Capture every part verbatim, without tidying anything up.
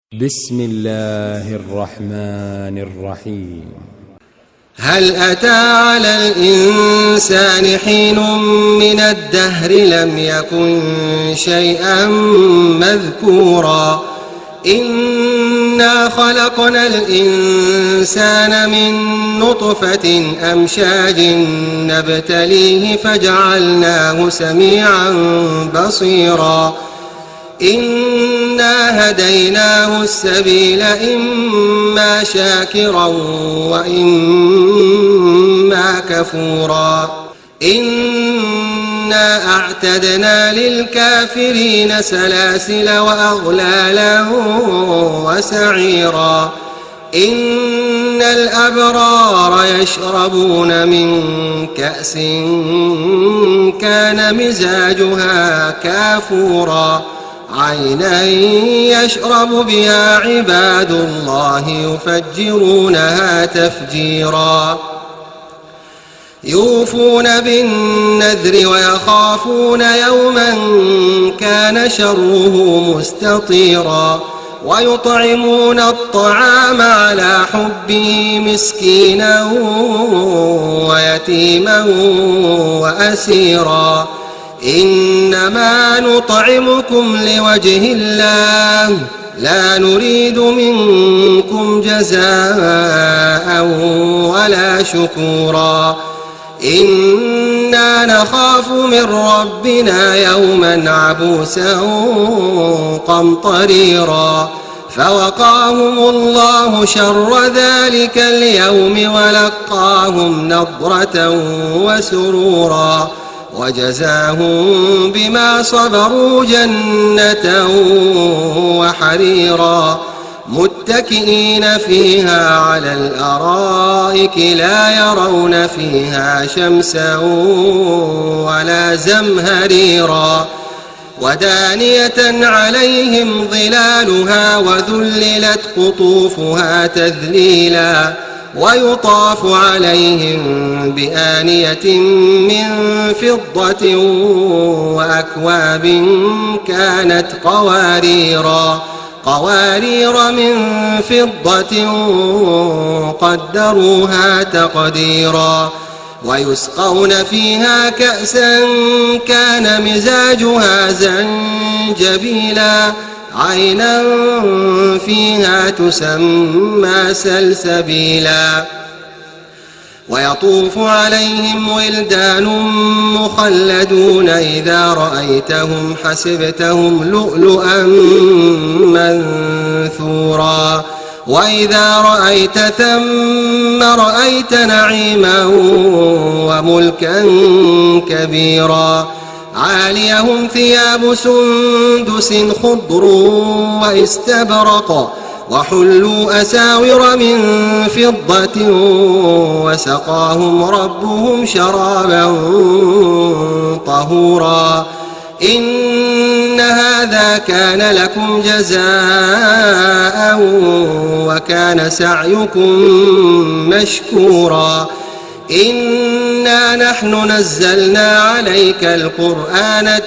بسم الله الرحمن الرحيم. هل أتى على الإنسان حين من الدهر لم يكن شيئا مذكورا إنا خلقنا الإنسان من نطفة أمشاج نبتليه فجعلناه سميعا بصيرا إنا هديناه السبيل إما شاكرا وإما كفورا إنا أعتدنا للكافرين سلاسل وأغلالا وسعيرا إن الأبرار يشربون من كأس كان مزاجها كافورا عينا يشرب بها عباد الله يفجرونها تفجيرا يوفون بالنذر ويخافون يوما كان شره مستطيرا ويطعمون الطعام على حبه مسكينا ويتيما وأسيرا إنما نطعمكم لوجه الله لا نريد منكم جزاء ولا شكورا إنا نخاف من ربنا يوما عبوسا قمطريرا فوقاهم الله شر ذلك اليوم ولقاهم نضرة وسرورا وجزاهم بما صبروا جنة وحريرا متكئين فيها على الأرائك لا يرون فيها شمسا ولا زمهريرا ودانية عليهم ظلالها وذللت قطوفها تذليلا ويطاف عليهم بآنية من فضة وأكواب كانت قواريرا قوارير من فضة قدروها تقديرا ويسقون فيها كأسا كان مزاجها زنجبيلا عينا فيها تسمى سلسبيلا ويطوف عليهم ولدان مخلدون إذا رأيتهم حسبتهم لؤلؤا منثورا وإذا رأيت ثم رأيت نعيما وملكا كبيرا عاليهم ثياب سندس خضر واستبرق وحلوا أساور من فضة وسقاهم ربهم شرابا طهورا إن هذا كان لكم جزاء وكان سعيكم مشكورا إنا نحن نزلنا عليك القرآن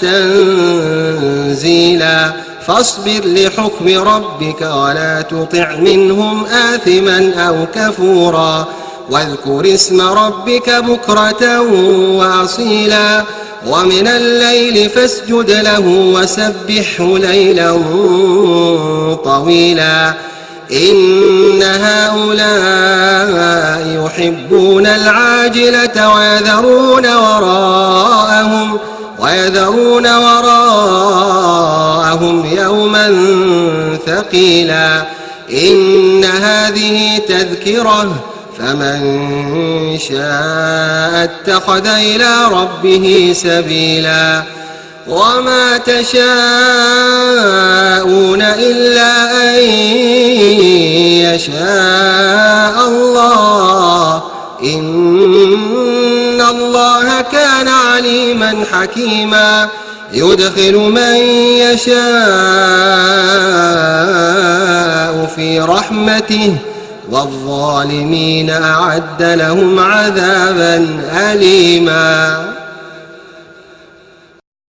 تنزيلا فاصبر لحكم ربك ولا تطع منهم آثما أو كفورا واذكر اسم ربك بكرة وأصيلا ومن الليل فاسجد له وسبحه ليلا طويلا إن هؤلاء يحبون العاجلة ويذرون وراءهم ويذرون وراءهم يوما ثقيلا إن هذه تذكرة فمن شاء اتخذ إلى ربه سبيلا وما تشاءون إلا أن يشاء الله إن الله كان عليما حكيما يدخل من يشاء في رحمته والظالمين أعد لهم عذابا أليما.